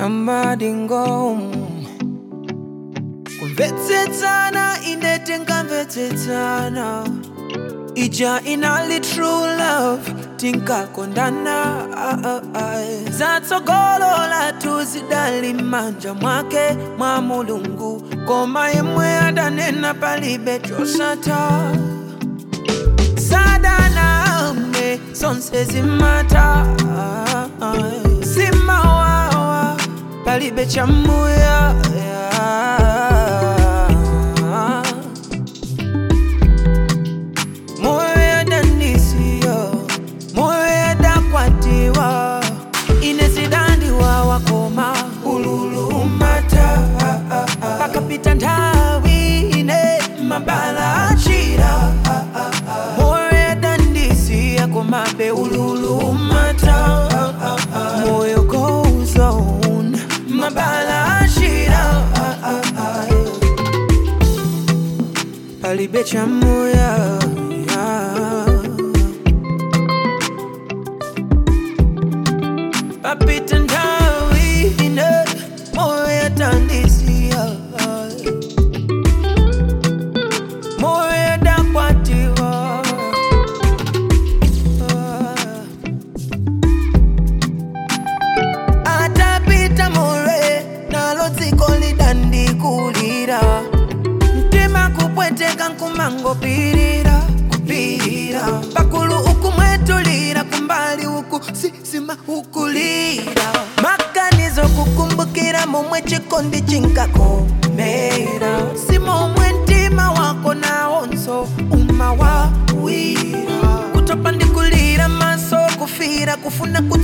Amadingo Kumvetsetana indete nkamvetsetana Ija inali true love Tinka kondana Zatsogolola tuzidali manja mwake mwa mulungu Koma yemwe adanena palibe chosata Sadana me sonse zimata Simawawa palibe chamuya Moya danisiyo Moya dakwatiwa Inezidandiwa wakoma ululu mata Pakapita ndawi ine mabala achira Moya dandisiya komabe ululu mata Moyo goes on mabala achira Palibe chamuya Papita ndawi ine moya dandisiya Moya dakwatiwa Atapita more nalo dziko lidandikulira Mtima kupweteka nkumango pirira kupirira Pakulu ukumwetulira kumbali uku sisima ukulira Makanizo kukumbukira momwe chikondi chinkakomera Simo mwentima wako na onso umawawira Kutopa ndikulira maso kufira kufuna